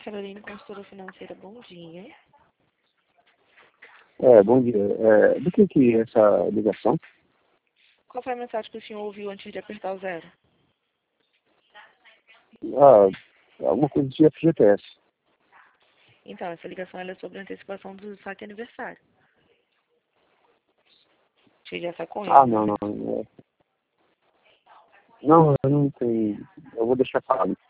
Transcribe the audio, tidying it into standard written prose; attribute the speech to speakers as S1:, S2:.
S1: Caroline, consultora financeira, bom dia.
S2: Bom dia. Do que é essa ligação?
S1: Qual foi a mensagem que o senhor ouviu antes de apertar o zero?
S2: Alguma coisa de FGTS.
S1: Então, essa ligação ela é sobre a antecipação do saque aniversário. Você já sacou?
S2: Não. Não, eu não tenho. Eu vou deixar claro.